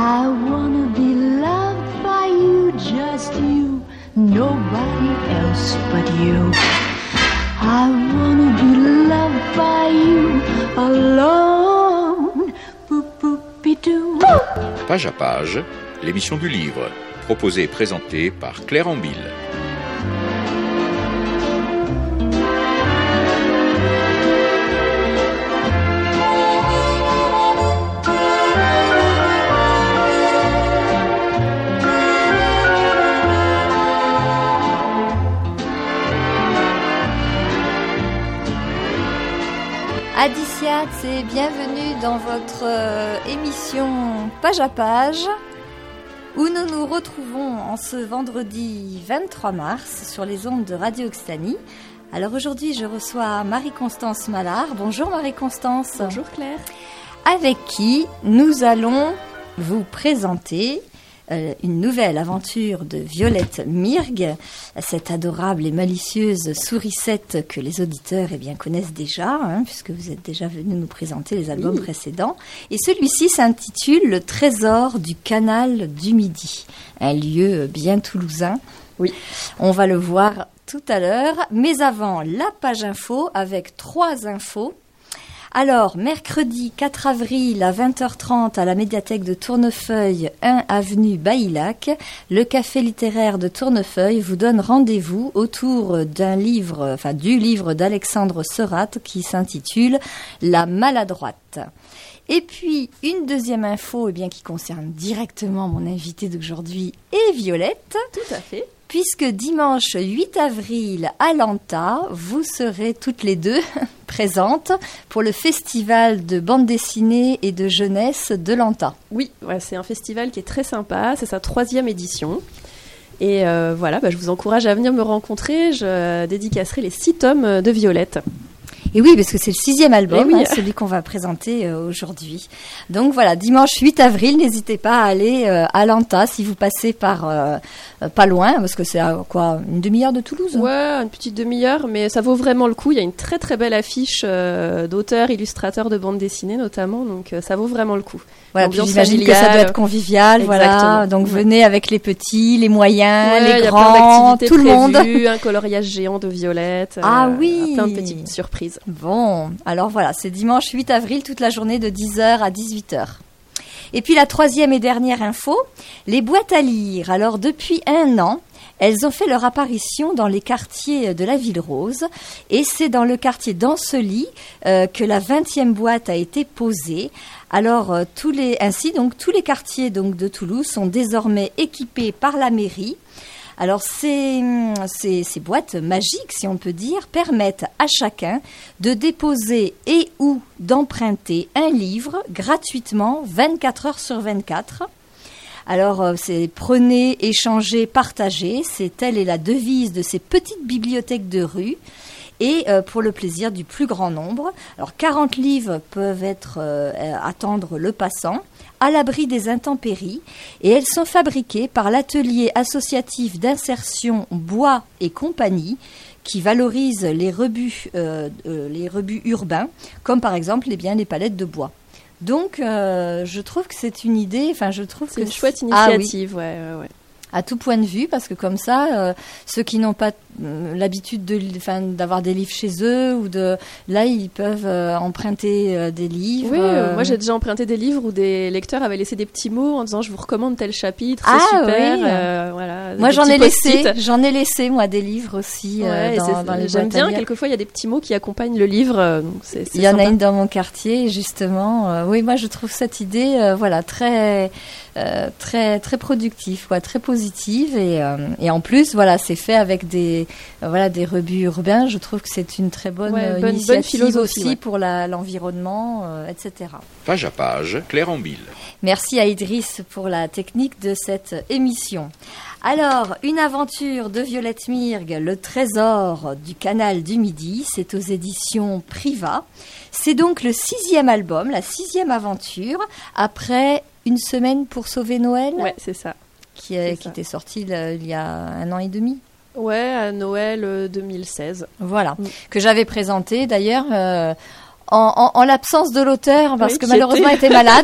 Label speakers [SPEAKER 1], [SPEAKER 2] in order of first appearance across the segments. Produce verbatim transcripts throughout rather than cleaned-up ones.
[SPEAKER 1] I wanna be loved by you, just you, nobody else but you. I wanna be loved by you, alone. Boop, boop, bidoo.
[SPEAKER 2] Page à page, l'émission du livre, proposée et présentée par Claire Ambille.
[SPEAKER 3] Adiciat, et bienvenue dans votre euh, émission Page à Page, où nous nous retrouvons en ce vendredi vingt-trois mars sur les ondes de Radio Occitanie. Alors aujourd'hui, je reçois Marie-Constance Mallard. Bonjour Marie-Constance.
[SPEAKER 4] Bonjour Claire.
[SPEAKER 3] Avec qui nous allons vous présenter euh, une nouvelle aventure de Violette Myrghe, cette adorable et malicieuse sourisette que les auditeurs eh bien, connaissent déjà, hein, puisque vous êtes déjà venus nous présenter les albums oui. précédents. Et celui-ci s'intitule « Le trésor du canal du Midi », un lieu bien toulousain. Oui, on va le voir tout à l'heure. Mais avant, la page info avec trois infos. Alors, mercredi quatre avril à vingt heures trente à la médiathèque de Tournefeuille, un avenue Baïlac, le café littéraire de Tournefeuille vous donne rendez-vous autour d'un livre, enfin du livre d'Alexandre Seurat qui s'intitule « La maladroite ». Et puis, une deuxième info eh bien, qui concerne directement mon invité d'aujourd'hui et Violette.
[SPEAKER 4] Tout à fait.
[SPEAKER 3] Puisque dimanche huit avril à Lanta, vous serez toutes les deux présentes pour le festival de bande dessinée et de jeunesse de Lanta.
[SPEAKER 4] Oui, ouais, c'est un festival qui est très sympa, c'est sa troisième édition. Et euh, voilà, bah, je vous encourage à venir me rencontrer, je dédicacerai les six tomes de Violette.
[SPEAKER 3] Et oui, parce que c'est le sixième album,
[SPEAKER 4] oui.
[SPEAKER 3] hein, celui qu'on va présenter euh, aujourd'hui. Donc voilà, dimanche huit avril, n'hésitez pas à aller euh, à Lanta si vous passez par euh, euh, pas loin, parce que c'est à quoi, une demi-heure de Toulouse ?
[SPEAKER 4] Ouais, une petite demi-heure, mais ça vaut vraiment le coup. Il y a une très très belle affiche euh, d'auteurs, illustrateurs de bande dessinée notamment, donc euh, ça vaut vraiment le coup.
[SPEAKER 3] Voilà, puis j'imagine que ça doit être convivial,
[SPEAKER 4] Exactement.
[SPEAKER 3] Voilà. Donc
[SPEAKER 4] ouais.
[SPEAKER 3] venez avec les petits, les moyens,
[SPEAKER 4] ouais,
[SPEAKER 3] les grands, tout le monde.
[SPEAKER 4] Un coloriage géant de Violette.
[SPEAKER 3] Ah
[SPEAKER 4] euh,
[SPEAKER 3] oui.
[SPEAKER 4] Plein de petites surprises.
[SPEAKER 3] Bon, alors voilà, c'est dimanche huit avril, toute la journée de dix heures à dix-huit heures. Et puis la troisième et dernière info, les boîtes à lire. Alors depuis un an, elles ont fait leur apparition dans les quartiers de la Ville Rose et c'est dans le quartier d'Ancely euh, que la vingtième boîte a été posée. Alors euh, tous les, ainsi donc tous les quartiers donc de Toulouse sont désormais équipés par la mairie. Alors ces, ces, ces boîtes magiques, si on peut dire, permettent à chacun de déposer et ou d'emprunter un livre gratuitement vingt-quatre heures sur vingt-quatre. Alors, c'est prenez, échangez, partagez. C'est telle est la devise de ces petites bibliothèques de rue. Et euh, pour le plaisir du plus grand nombre. Alors, quarante livres peuvent être euh, attendre le passant, à l'abri des intempéries. Et elles sont fabriquées par l'atelier associatif d'insertion Bois et compagnie, qui valorise les rebuts, euh, euh, les rebuts urbains, comme par exemple eh bien, les palettes de bois. Donc, euh, je trouve que c'est une idée. Enfin, je trouve
[SPEAKER 4] c'est
[SPEAKER 3] que
[SPEAKER 4] une chouette
[SPEAKER 3] c'est...
[SPEAKER 4] initiative,
[SPEAKER 3] ah, oui.
[SPEAKER 4] ouais, ouais, ouais.
[SPEAKER 3] À tout point de vue, parce que comme ça, euh, ceux qui n'ont pas euh, l'habitude de, enfin, d'avoir des livres chez eux, ou de, là, ils peuvent euh, emprunter euh, des livres.
[SPEAKER 4] Oui,
[SPEAKER 3] euh...
[SPEAKER 4] moi j'ai déjà emprunté des livres où des lecteurs avaient laissé des petits mots en disant je vous recommande tel chapitre,
[SPEAKER 3] ah,
[SPEAKER 4] c'est super.
[SPEAKER 3] Oui.
[SPEAKER 4] Euh, voilà,
[SPEAKER 3] moi j'en ai
[SPEAKER 4] post-it.
[SPEAKER 3] laissé, j'en ai laissé moi des livres aussi.
[SPEAKER 4] Ouais,
[SPEAKER 3] euh, dans, dans les
[SPEAKER 4] j'aime bien. Quelquefois il y a des petits mots qui accompagnent le livre. Euh, donc c'est, c'est
[SPEAKER 3] il y en
[SPEAKER 4] sympa.
[SPEAKER 3] a une dans mon quartier justement. Euh, oui, moi je trouve cette idée, euh, voilà, très, euh, très, très productive, quoi, très positive et Euh, et en plus, voilà, c'est fait avec des, euh, voilà, des rebuts urbains. Je trouve que c'est une très bonne,
[SPEAKER 4] ouais, bonne
[SPEAKER 3] initiative
[SPEAKER 4] bonne philosophie,
[SPEAKER 3] aussi
[SPEAKER 4] ouais.
[SPEAKER 3] pour la, l'environnement, euh, et cetera.
[SPEAKER 2] Page à page, Claire Ambille.
[SPEAKER 3] Merci à Idriss pour la technique de cette émission. Alors, une aventure de Violette Myrghe, le trésor du canal du Midi, c'est aux éditions Priva. C'est donc le sixième album, la sixième aventure, après Une semaine pour sauver Noël.
[SPEAKER 4] Ouais, c'est ça.
[SPEAKER 3] Qui, est, qui était sorti là, il y a un an et demi.
[SPEAKER 4] Ouais, à Noël deux mille seize.
[SPEAKER 3] Voilà,
[SPEAKER 4] mm.
[SPEAKER 3] que j'avais présenté d'ailleurs euh, en, en, en l'absence de l'auteur, parce
[SPEAKER 4] oui,
[SPEAKER 3] que malheureusement
[SPEAKER 4] était...
[SPEAKER 3] elle était malade.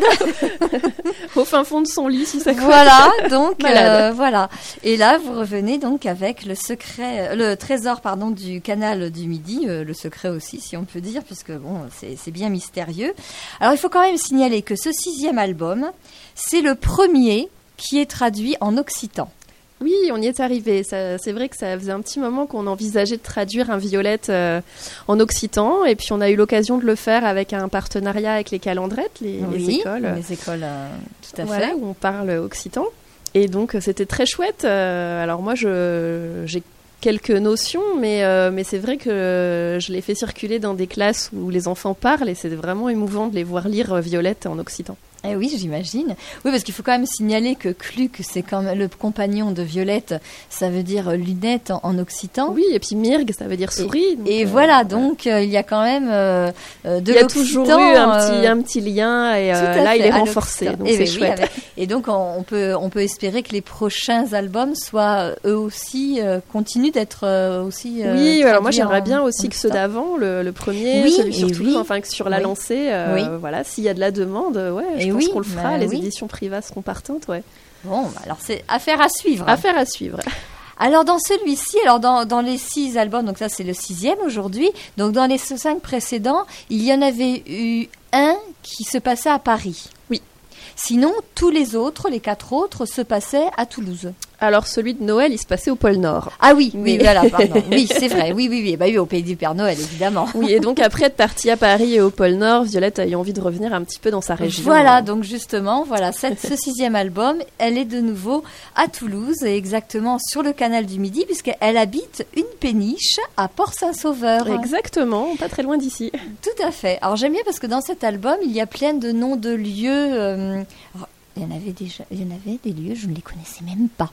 [SPEAKER 4] Au fin fond de son lit, si ça compte.
[SPEAKER 3] Voilà, donc euh, voilà. Et là, vous revenez donc avec le secret, le trésor, pardon, du canal du Midi, euh, le secret aussi, si on peut dire, puisque bon, c'est, c'est bien mystérieux. Alors, il faut quand même signaler que ce sixième album, c'est le premier qui est traduit en occitan.
[SPEAKER 4] Oui, on y est arrivé. Ça, c'est vrai que ça faisait un petit moment qu'on envisageait de traduire un Violette euh, en occitan, et puis on a eu l'occasion de le faire avec un partenariat avec les Calendrettes, les,
[SPEAKER 3] oui,
[SPEAKER 4] les écoles.
[SPEAKER 3] Les écoles, euh, tout à
[SPEAKER 4] voilà,
[SPEAKER 3] fait.
[SPEAKER 4] où on parle occitan. Et donc c'était très chouette. Euh, alors moi, je, j'ai quelques notions, mais, euh, mais c'est vrai que je l'ai fait circuler dans des classes où les enfants parlent, et c'est vraiment émouvant de les voir lire Violette en occitan.
[SPEAKER 3] Eh oui, j'imagine. Oui, parce qu'il faut quand même signaler que Cluc, c'est quand même le compagnon de Violette, ça veut dire lunettes en, en occitan.
[SPEAKER 4] Oui, et puis Mirg, ça veut dire souris.
[SPEAKER 3] Et, et euh, voilà, donc euh, il y a quand même euh, de
[SPEAKER 4] il y a
[SPEAKER 3] l'occitan.
[SPEAKER 4] toujours eu un petit,
[SPEAKER 3] euh,
[SPEAKER 4] un petit lien, et euh, là, il est renforcé. Donc
[SPEAKER 3] et
[SPEAKER 4] c'est
[SPEAKER 3] oui,
[SPEAKER 4] chouette.
[SPEAKER 3] Avec, et donc, on, on, peut, on peut espérer que les prochains albums soient eux aussi, euh, continuent d'être euh, aussi. Euh,
[SPEAKER 4] oui, alors moi, j'aimerais
[SPEAKER 3] en,
[SPEAKER 4] bien aussi que ceux d'avant, le, le premier, oui, celui sur Toulouse,
[SPEAKER 3] oui.
[SPEAKER 4] enfin, que sur la
[SPEAKER 3] oui.
[SPEAKER 4] lancée, euh,
[SPEAKER 3] oui.
[SPEAKER 4] voilà, s'il y a de la demande, ouais, je
[SPEAKER 3] et
[SPEAKER 4] pense
[SPEAKER 3] oui,
[SPEAKER 4] qu'on le fera.
[SPEAKER 3] bah,
[SPEAKER 4] les
[SPEAKER 3] oui.
[SPEAKER 4] éditions Priva seront partantes, ouais.
[SPEAKER 3] Bon, alors c'est affaire à suivre.
[SPEAKER 4] Affaire à suivre.
[SPEAKER 3] Alors dans celui-ci, alors dans, dans les six albums, donc ça c'est le sixième aujourd'hui, donc dans les cinq précédents, il y en avait eu un qui se passait à Paris.
[SPEAKER 4] Oui.
[SPEAKER 3] Sinon, tous les autres, les quatre autres, se passaient à Toulouse.
[SPEAKER 4] Alors celui de Noël, il se passait au pôle Nord.
[SPEAKER 3] Ah oui,
[SPEAKER 4] Mais...
[SPEAKER 3] oui, voilà, pardon. Oui, c'est vrai, oui, oui, oui, bah oui, au pays du Père Noël, évidemment.
[SPEAKER 4] Oui, et donc après être partie à Paris et au pôle Nord, Violette a eu envie de revenir un petit peu dans sa région.
[SPEAKER 3] Voilà, donc justement, voilà, cette, ce sixième album, elle est de nouveau à Toulouse, et exactement sur le canal du Midi, puisqu'elle habite une péniche à Port-Saint-Sauveur.
[SPEAKER 4] Exactement, pas très loin d'ici.
[SPEAKER 3] Tout à fait. Alors j'aime bien parce que dans cet album, il y a plein de noms de lieux. Euh, alors, il y en avait déjà, il y en avait des lieux, je ne les connaissais même pas.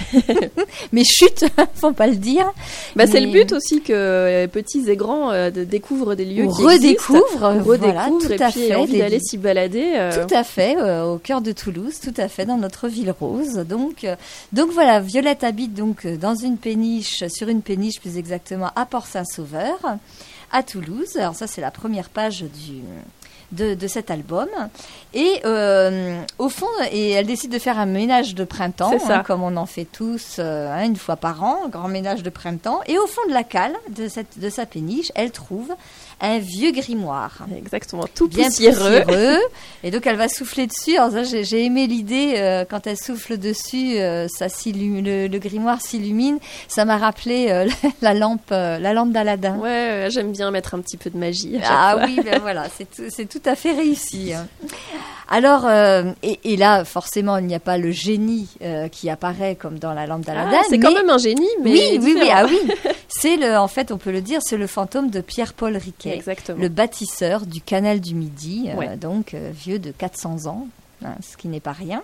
[SPEAKER 3] Mais chut, faut pas le dire.
[SPEAKER 4] Bah,
[SPEAKER 3] Mais...
[SPEAKER 4] c'est le but aussi que euh, petits et grands euh, de, découvrent des lieux
[SPEAKER 3] ou
[SPEAKER 4] qui
[SPEAKER 3] redécouvrent,
[SPEAKER 4] existent,
[SPEAKER 3] voilà,
[SPEAKER 4] redécouvrent
[SPEAKER 3] tout
[SPEAKER 4] et
[SPEAKER 3] à
[SPEAKER 4] puis
[SPEAKER 3] fait,
[SPEAKER 4] envie
[SPEAKER 3] des...
[SPEAKER 4] d'aller s'y balader. Euh...
[SPEAKER 3] Tout à fait, euh, au cœur de Toulouse, tout à fait, dans notre ville rose. Donc, euh, donc voilà, Violette habite donc dans une péniche, sur une péniche plus exactement à Port-Saint-Sauveur, à Toulouse. Alors ça, c'est la première page du... De, de cet album et euh, au fond et elle décide de faire un ménage de printemps hein, comme on en fait tous euh, hein, une fois par an, un grand ménage de printemps, et au fond de la cale de, cette, de sa péniche elle trouve un vieux grimoire
[SPEAKER 4] exactement tout
[SPEAKER 3] bien
[SPEAKER 4] poussiéreux.
[SPEAKER 3] poussiéreux et donc elle va souffler dessus. Alors ça, j'ai, j'ai aimé l'idée euh, quand elle souffle dessus euh, ça le, le grimoire s'illumine, ça m'a rappelé euh, la lampe euh, la lampe d'Aladin.
[SPEAKER 4] Ouais, j'aime bien mettre un petit peu de magie à chaque
[SPEAKER 3] ah
[SPEAKER 4] fois.
[SPEAKER 3] oui ben voilà, c'est tout, c'est tout à fait réussi. Alors, euh, et, et là, forcément, il n'y a pas le génie euh, qui apparaît comme dans la lampe d'Aladin.
[SPEAKER 4] Ah, c'est
[SPEAKER 3] mais...
[SPEAKER 4] quand même un génie, mais
[SPEAKER 3] oui, oui, oui, ah oui.
[SPEAKER 4] oui.
[SPEAKER 3] C'est le, en fait, on peut le dire, c'est le fantôme de Pierre-Paul Riquet,
[SPEAKER 4] exactement.
[SPEAKER 3] Le bâtisseur du canal du Midi,
[SPEAKER 4] ouais.
[SPEAKER 3] euh, donc euh, vieux de quatre cents ans, hein, ce qui n'est pas rien,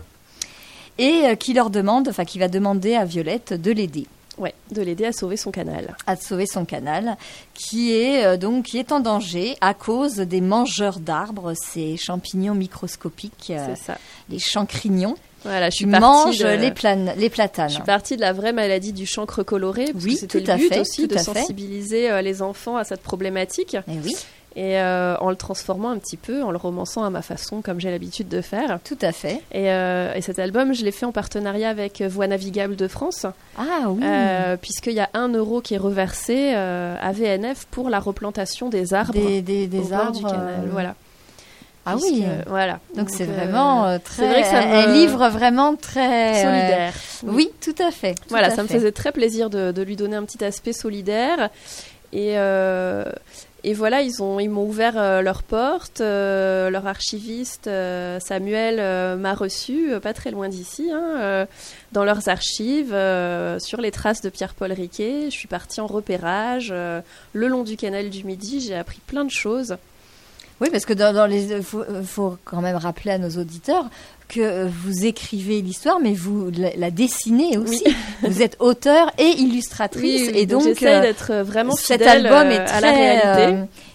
[SPEAKER 3] et euh, qui leur demande, enfin, qui va demander à Violette de l'aider.
[SPEAKER 4] Ouais, de l'aider à sauver son canal.
[SPEAKER 3] À sauver son canal, qui est euh, donc qui est en danger à cause des mangeurs d'arbres, ces champignons microscopiques, euh,
[SPEAKER 4] c'est ça.
[SPEAKER 3] Les chancrignons.
[SPEAKER 4] Voilà, je suis
[SPEAKER 3] qui mangent de... les, plan- les platanes.
[SPEAKER 4] Je suis partie de la vraie maladie du chancre coloré, parce
[SPEAKER 3] oui,
[SPEAKER 4] que c'était
[SPEAKER 3] tout
[SPEAKER 4] le but
[SPEAKER 3] fait,
[SPEAKER 4] aussi
[SPEAKER 3] tout
[SPEAKER 4] de sensibiliser euh, les enfants à cette problématique.
[SPEAKER 3] Et oui.
[SPEAKER 4] Et euh, en le transformant un petit peu, en le romançant à ma façon, comme j'ai l'habitude de faire.
[SPEAKER 3] Tout à fait.
[SPEAKER 4] Et, euh, et cet album, je l'ai fait en partenariat avec Voies Navigables de France.
[SPEAKER 3] Ah oui.
[SPEAKER 4] Euh, puisqu'il y a un euro qui est reversé euh, à V N F pour la replantation des arbres
[SPEAKER 3] des, des, des
[SPEAKER 4] au
[SPEAKER 3] arbres
[SPEAKER 4] bord du canal. Euh... Voilà.
[SPEAKER 3] Ah
[SPEAKER 4] Puisque,
[SPEAKER 3] oui.
[SPEAKER 4] Euh, voilà.
[SPEAKER 3] Donc, Donc c'est euh, vraiment euh, très.
[SPEAKER 4] C'est vrai que ça me...
[SPEAKER 3] un livre vraiment très
[SPEAKER 4] solidaire.
[SPEAKER 3] Euh... Oui, tout à fait. Tout
[SPEAKER 4] voilà,
[SPEAKER 3] à
[SPEAKER 4] ça
[SPEAKER 3] fait.
[SPEAKER 4] me faisait très plaisir de, de lui donner un petit aspect solidaire. Et, euh, et voilà, ils, ont, ils m'ont ouvert euh, leurs portes. Euh, leur archiviste, euh, Samuel, euh, m'a reçu, euh, pas très loin d'ici, hein, euh, dans leurs archives, euh, sur les traces de Pierre-Paul Riquet. Je suis partie en repérage euh, le long du canal du Midi. J'ai appris plein de choses.
[SPEAKER 3] Oui, parce que dans, dans les, faut, faut quand même rappeler à nos auditeurs que vous écrivez l'histoire, mais vous la, la dessinez aussi. Oui. Vous êtes auteur et illustratrice,
[SPEAKER 4] oui, oui,
[SPEAKER 3] et donc,
[SPEAKER 4] donc j'essaie euh, d'être vraiment
[SPEAKER 3] cet
[SPEAKER 4] fidèle
[SPEAKER 3] album est
[SPEAKER 4] euh,
[SPEAKER 3] très,
[SPEAKER 4] à la réalité.
[SPEAKER 3] Euh,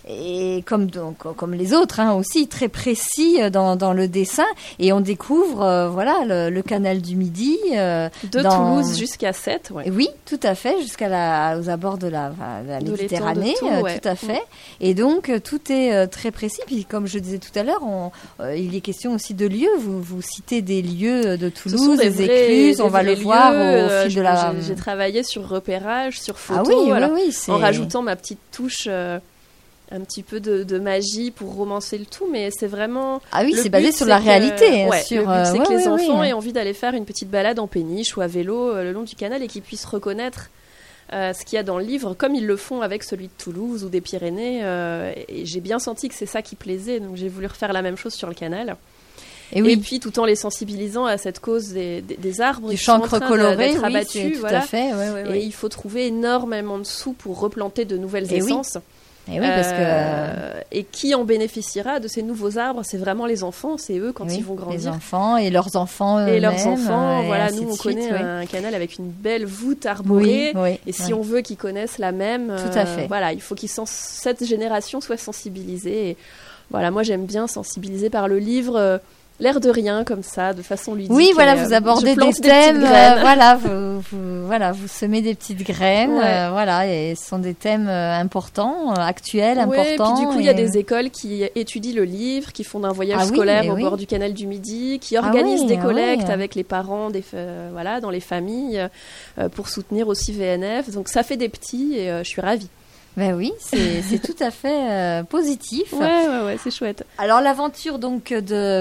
[SPEAKER 3] et comme donc, comme les autres hein, aussi très précis dans, dans le dessin, et on découvre euh, voilà le, le canal du Midi euh,
[SPEAKER 4] de
[SPEAKER 3] dans...
[SPEAKER 4] Toulouse jusqu'à Sète. Ouais.
[SPEAKER 3] Oui, tout à fait, jusqu'à la, aux abords de la, de la
[SPEAKER 4] De
[SPEAKER 3] Méditerranée,
[SPEAKER 4] l'étang de Tours, ouais.
[SPEAKER 3] tout à fait. Et donc euh, tout est euh, très précis. Puis comme je disais tout à l'heure, on, euh, il est question aussi de lieux. Vous, vous citez des lieux de Toulouse, des, des vrais, écluses. Des on va le lieux, voir au
[SPEAKER 4] euh,
[SPEAKER 3] fil de la.
[SPEAKER 4] J'ai, j'ai travaillé sur repérage, sur photo,
[SPEAKER 3] ah oui,
[SPEAKER 4] alors,
[SPEAKER 3] oui, oui, c'est...
[SPEAKER 4] en rajoutant ma petite touche. Euh, un petit peu de, de magie pour romancer le tout, mais c'est vraiment...
[SPEAKER 3] Ah oui,
[SPEAKER 4] le
[SPEAKER 3] c'est basé
[SPEAKER 4] but,
[SPEAKER 3] sur
[SPEAKER 4] c'est
[SPEAKER 3] la
[SPEAKER 4] que,
[SPEAKER 3] réalité.
[SPEAKER 4] Ouais,
[SPEAKER 3] sur,
[SPEAKER 4] le but, c'est
[SPEAKER 3] euh,
[SPEAKER 4] que
[SPEAKER 3] ouais,
[SPEAKER 4] les
[SPEAKER 3] ouais,
[SPEAKER 4] enfants
[SPEAKER 3] ouais.
[SPEAKER 4] aient envie d'aller faire une petite balade en péniche ou à vélo euh, le long du canal et qu'ils puissent reconnaître euh, ce qu'il y a dans le livre, comme ils le font avec celui de Toulouse ou des Pyrénées. Euh, et j'ai bien senti que c'est ça qui plaisait, donc j'ai voulu refaire la même chose sur le canal. Et, oui. et puis, tout en les sensibilisant à cette cause des, des, des arbres
[SPEAKER 3] du
[SPEAKER 4] qui sont en train
[SPEAKER 3] coloré,
[SPEAKER 4] d'être
[SPEAKER 3] oui,
[SPEAKER 4] abattus.
[SPEAKER 3] Tout
[SPEAKER 4] voilà.
[SPEAKER 3] à fait, ouais, ouais, ouais.
[SPEAKER 4] Et il faut trouver énormément de sous pour replanter de nouvelles
[SPEAKER 3] et
[SPEAKER 4] essences.
[SPEAKER 3] Oui. Et, oui, parce que...
[SPEAKER 4] euh, et qui en bénéficiera de ces nouveaux arbres? C'est vraiment les enfants, c'est eux quand
[SPEAKER 3] oui,
[SPEAKER 4] ils vont grandir.
[SPEAKER 3] Les enfants et leurs enfants
[SPEAKER 4] Et leurs enfants,
[SPEAKER 3] et
[SPEAKER 4] voilà, nous on
[SPEAKER 3] suite,
[SPEAKER 4] connaît
[SPEAKER 3] oui.
[SPEAKER 4] un canal avec une belle voûte arborée.
[SPEAKER 3] Oui, oui,
[SPEAKER 4] et si
[SPEAKER 3] oui.
[SPEAKER 4] on veut qu'ils connaissent la même,
[SPEAKER 3] tout à fait.
[SPEAKER 4] Euh, voilà, il faut que cette génération soit sensibilisée. Et voilà, moi j'aime bien sensibiliser par le livre. Euh, L'air de rien, comme ça, de façon ludique.
[SPEAKER 3] Oui, voilà, vous abordez des thèmes, euh, voilà, vous, vous, voilà, vous semez des petites graines, ouais. euh, voilà, et ce sont des thèmes euh, importants, euh, actuels,
[SPEAKER 4] ouais,
[SPEAKER 3] importants.
[SPEAKER 4] Et puis du coup, il
[SPEAKER 3] et...
[SPEAKER 4] y a des écoles qui étudient le livre, qui font un voyage
[SPEAKER 3] ah,
[SPEAKER 4] scolaire
[SPEAKER 3] oui,
[SPEAKER 4] au
[SPEAKER 3] oui.
[SPEAKER 4] bord du canal du Midi, qui organisent
[SPEAKER 3] ah, oui,
[SPEAKER 4] des collectes
[SPEAKER 3] oui.
[SPEAKER 4] avec les parents, des, euh, voilà, dans les familles, euh, pour soutenir aussi V N F. Donc ça fait des petits, et euh, je suis ravie.
[SPEAKER 3] Ben oui, c'est, c'est tout à fait euh, positif.
[SPEAKER 4] Ouais, ouais, ouais, c'est chouette.
[SPEAKER 3] Alors l'aventure donc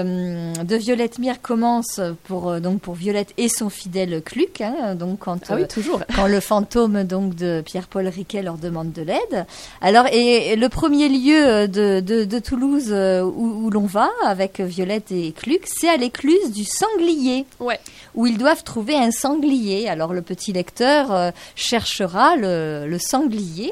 [SPEAKER 3] de, de Violette Mire commence pour donc pour Violette et son fidèle Cluc. Hein, donc quand
[SPEAKER 4] ah oui, toujours.
[SPEAKER 3] Euh, quand le fantôme donc de Pierre-Paul Riquet leur demande de l'aide. Alors et, et le premier lieu de, de, de Toulouse où, où l'on va avec Violette et Cluc, c'est à l'écluse du Sanglier.
[SPEAKER 4] Ouais.
[SPEAKER 3] Où ils doivent trouver un sanglier. Alors le petit lecteur euh, cherchera le, le sanglier.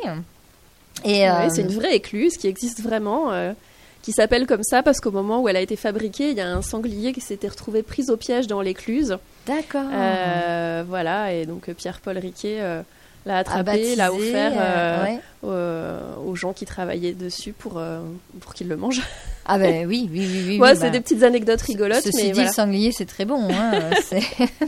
[SPEAKER 3] Et euh...
[SPEAKER 4] oui, c'est une vraie écluse qui existe vraiment, euh, qui s'appelle comme ça parce qu'au moment où elle a été fabriquée, il y a un sanglier qui s'était retrouvé pris au piège dans l'écluse.
[SPEAKER 3] D'accord.
[SPEAKER 4] Euh, voilà, et donc Pierre-Paul Riquet euh, l'a attrapé,
[SPEAKER 3] baptisé,
[SPEAKER 4] l'a offert euh,
[SPEAKER 3] ouais.
[SPEAKER 4] euh, aux gens qui travaillaient dessus pour, euh, pour qu'ils le mangent.
[SPEAKER 3] Ah ben oui, oui, oui, oui.
[SPEAKER 4] Ouais,
[SPEAKER 3] oui
[SPEAKER 4] c'est
[SPEAKER 3] bah,
[SPEAKER 4] des petites anecdotes rigolotes.
[SPEAKER 3] Ceci
[SPEAKER 4] mais
[SPEAKER 3] dit,
[SPEAKER 4] voilà.
[SPEAKER 3] le sanglier, c'est très bon. Hein, c'est...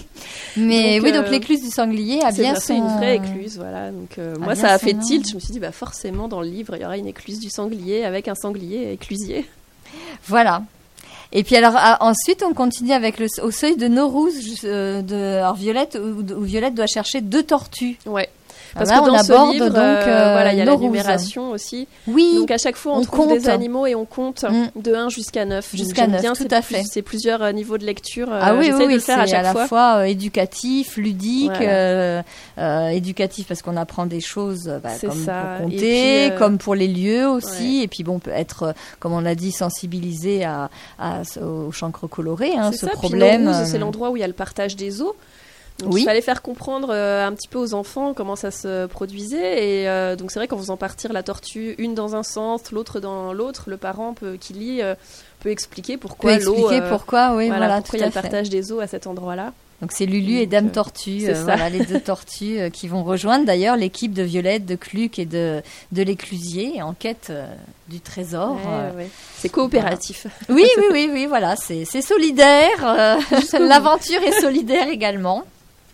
[SPEAKER 3] mais
[SPEAKER 4] donc,
[SPEAKER 3] oui, donc
[SPEAKER 4] euh,
[SPEAKER 3] l'écluse du sanglier a
[SPEAKER 4] c'est
[SPEAKER 3] bien
[SPEAKER 4] vrai,
[SPEAKER 3] son...
[SPEAKER 4] C'est une vraie écluse, voilà. Donc euh, moi, ça a fait nom. tilt. Je me suis dit, bah forcément, dans le livre, il y aura une écluse du sanglier avec un sanglier éclusier.
[SPEAKER 3] Voilà. Et puis alors à, ensuite on continue avec le au seuil de Naurouz euh, de alors Violette où, où Violette doit chercher deux tortues.
[SPEAKER 4] Ouais. Parce
[SPEAKER 3] Là,
[SPEAKER 4] que dans
[SPEAKER 3] on
[SPEAKER 4] ce
[SPEAKER 3] aborde
[SPEAKER 4] livre,
[SPEAKER 3] donc euh,
[SPEAKER 4] voilà, il y a
[SPEAKER 3] Naurouz.
[SPEAKER 4] la numération aussi.
[SPEAKER 3] Oui.
[SPEAKER 4] Donc à chaque fois, on,
[SPEAKER 3] on
[SPEAKER 4] trouve
[SPEAKER 3] compte.
[SPEAKER 4] des animaux et on compte
[SPEAKER 3] mm.
[SPEAKER 4] de un jusqu'à neuf.
[SPEAKER 3] Jusqu'à neuf,
[SPEAKER 4] bien,
[SPEAKER 3] tout
[SPEAKER 4] c'est
[SPEAKER 3] à
[SPEAKER 4] plus,
[SPEAKER 3] fait.
[SPEAKER 4] C'est plusieurs euh, niveaux de lecture. Euh,
[SPEAKER 3] ah oui, oui,
[SPEAKER 4] oui,
[SPEAKER 3] oui
[SPEAKER 4] de faire
[SPEAKER 3] c'est
[SPEAKER 4] à,
[SPEAKER 3] à,
[SPEAKER 4] chaque
[SPEAKER 3] la
[SPEAKER 4] fois,
[SPEAKER 3] fois euh, éducatif, ludique,
[SPEAKER 4] voilà.
[SPEAKER 3] euh, euh, éducatif parce qu'on apprend des choses bah, comme
[SPEAKER 4] ça.
[SPEAKER 3] pour compter,
[SPEAKER 4] puis, euh...
[SPEAKER 3] comme pour les lieux aussi,
[SPEAKER 4] ouais.
[SPEAKER 3] et puis bon, peut être, euh, comme on l'a dit, sensibilisé à, à, au chancre coloré, hein, ce
[SPEAKER 4] ça.
[SPEAKER 3] problème.
[SPEAKER 4] Puis Naurouz, c'est l'endroit où il y a le partage des eaux. Donc
[SPEAKER 3] oui.
[SPEAKER 4] il fallait faire comprendre euh, un petit peu aux enfants comment ça se produisait. Et euh, donc c'est vrai qu'en faisant partir la tortue, une dans un sens, l'autre dans l'autre, le parent peut, qui lit euh, peut expliquer pourquoi
[SPEAKER 3] peut
[SPEAKER 4] l'eau...
[SPEAKER 3] expliquer
[SPEAKER 4] euh,
[SPEAKER 3] pourquoi, oui,
[SPEAKER 4] voilà,
[SPEAKER 3] voilà,
[SPEAKER 4] pourquoi
[SPEAKER 3] tout
[SPEAKER 4] il y a
[SPEAKER 3] à
[SPEAKER 4] le
[SPEAKER 3] fait.
[SPEAKER 4] partage des eaux à cet endroit-là.
[SPEAKER 3] Donc c'est Lulu et Dame Tortue, euh, voilà, les deux tortues euh, qui vont rejoindre d'ailleurs l'équipe de Violette, de Cluc et de, de l'Éclusier en quête euh, du trésor.
[SPEAKER 4] Ouais,
[SPEAKER 3] euh,
[SPEAKER 4] ouais. C'est coopératif.
[SPEAKER 3] Voilà. Oui, oui, oui, oui, voilà, c'est, c'est solidaire. Euh, l'aventure est solidaire également.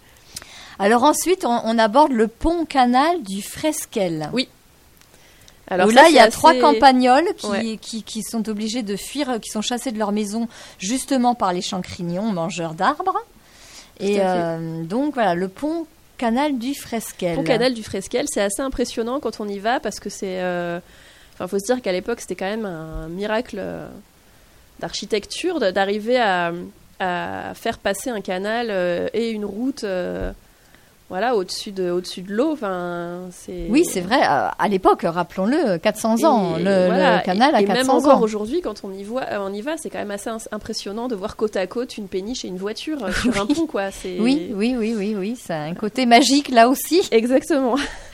[SPEAKER 3] Alors ensuite, on, on aborde le pont-canal du Fresquel.
[SPEAKER 4] Oui. Alors
[SPEAKER 3] où
[SPEAKER 4] ça,
[SPEAKER 3] là, il y a
[SPEAKER 4] assez...
[SPEAKER 3] trois campagnols qui,
[SPEAKER 4] ouais.
[SPEAKER 3] qui, qui sont obligés de fuir, qui sont chassés de leur maison justement par les chancrinions, mangeurs d'arbres. Et euh, donc voilà, le pont canal du Fresquel.
[SPEAKER 4] Le pont canal du Fresquel, c'est assez impressionnant quand on y va parce que c'est... Euh... Enfin, faut se dire qu'à l'époque, c'était quand même un miracle d'architecture d'arriver à, à faire passer un canal euh, et une route... Euh... Voilà, au-dessus de, au-dessus de l'eau, enfin, c'est...
[SPEAKER 3] Oui, c'est vrai. À, à l'époque, rappelons-le, quatre cents ans,
[SPEAKER 4] et,
[SPEAKER 3] le,
[SPEAKER 4] voilà,
[SPEAKER 3] le canal a
[SPEAKER 4] et, et
[SPEAKER 3] quatre cents ans.
[SPEAKER 4] même encore aujourd'hui, quand on y, voit, on y va, c'est quand même assez impressionnant de voir côte à côte une péniche et une voiture sur
[SPEAKER 3] oui.
[SPEAKER 4] un pont, quoi. C'est...
[SPEAKER 3] Oui, oui, oui, oui, oui, ça a un côté magique là aussi.
[SPEAKER 4] Exactement.